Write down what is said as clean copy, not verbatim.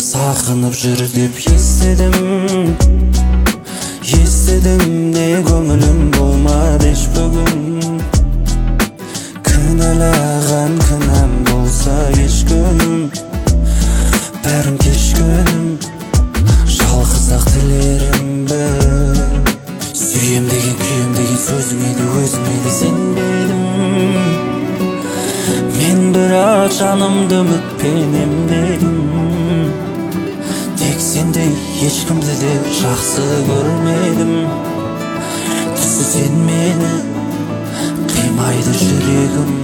сағынып жүр деп естідім де көңілім болмады еш бүгін. Кінәлаған кінәм болса еш күнім, бәрін кешкенім, жалғыз-ақ тілерім бір. Сүйем деген сөзің еді, өзің еді сенбедім. Мен бірақ жанымды үмітпен емдедім. Тек сендей ешкімді де жақсы көрмедім. Түсі сен мені қимайды жүрегім.